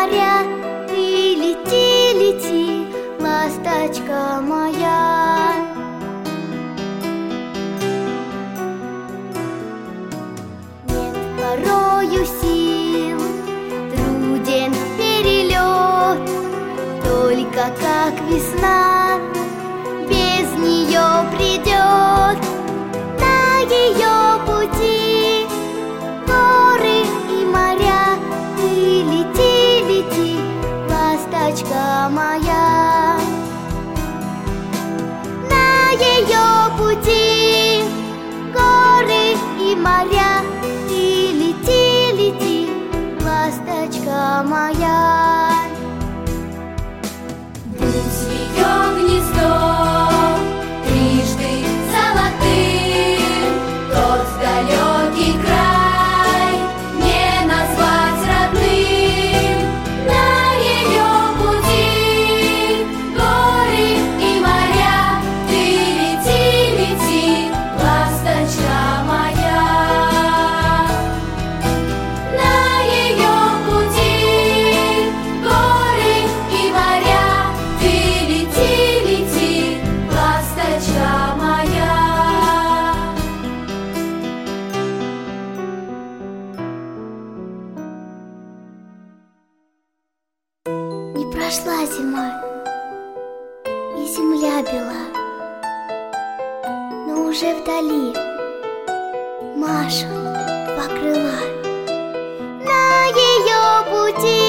моря. Ты лети, лети, ласточка моя. Нет порою сил, труден перелет, только как весна без нее придет. На ее пути горы и моря. Ты лети, лети, ласточка моя. На ее пути горы и моря. Ты лети, лети, ласточка моя. Пусть ее гнездо трижды золотым, тот далекий край не назвать родным. На ее пути горы и моря. Ты лети, лети, ласточка моя. На ее пути горы и моря. Ты лети, лети, ласточка моя. Не прошла зима, и земля бела, но уже вдали машут два крыла. На ее пути